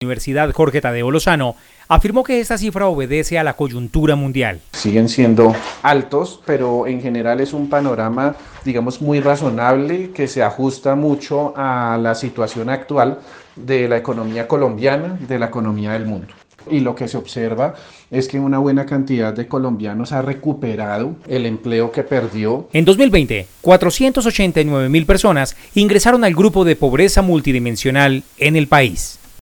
Universidad Jorge Tadeo Lozano afirmó que esta cifra obedece a la coyuntura mundial. Siguen siendo altos, pero en general es un panorama, digamos, muy razonable que se ajusta mucho a la situación actual de la economía colombiana, de la economía del mundo. Y lo que se observa es que una buena cantidad de colombianos ha recuperado el empleo que perdió. En 2020, 489.000 personas ingresaron al grupo de pobreza multidimensional en el país.